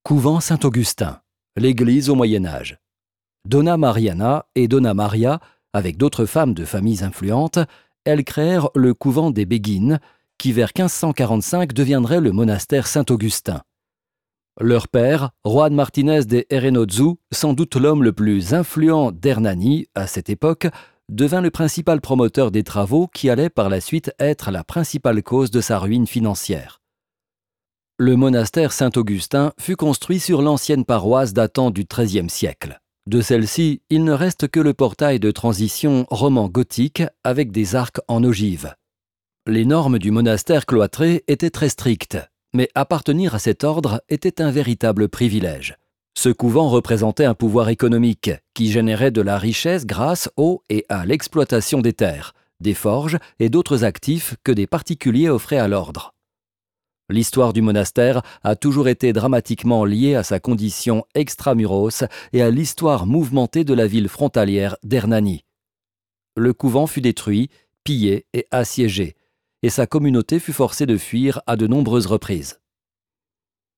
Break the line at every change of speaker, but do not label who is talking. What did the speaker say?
Couvent Saint-Augustin, l'église au Moyen-Âge. Donna Mariana et Donna Maria, avec d'autres femmes de familles influentes, elles créèrent le couvent des Béguines, qui vers 1545 deviendrait le monastère Saint-Augustin. Leur père, Juan Martínez de Errenotzú, sans doute l'homme le plus influent d'Hernani à cette époque, devint le principal promoteur des travaux qui allaient par la suite être la principale cause de sa ruine financière. Le monastère Saint-Augustin fut construit sur l'ancienne paroisse datant du XIIIe siècle. De celle-ci, il ne reste que le portail de transition roman gothique avec des arcs en ogive. Les normes du monastère cloîtré étaient très strictes, mais appartenir à cet ordre était un véritable privilège. Ce couvent représentait un pouvoir économique qui générait de la richesse grâce au et à l'exploitation des terres, des forges et d'autres actifs que des particuliers offraient à l'ordre. L'histoire du monastère a toujours été dramatiquement liée à sa condition extramuros et à l'histoire mouvementée de la ville frontalière d'Hernani. Le couvent fut détruit, pillé et assiégé, et sa communauté fut forcée de fuir à de nombreuses reprises.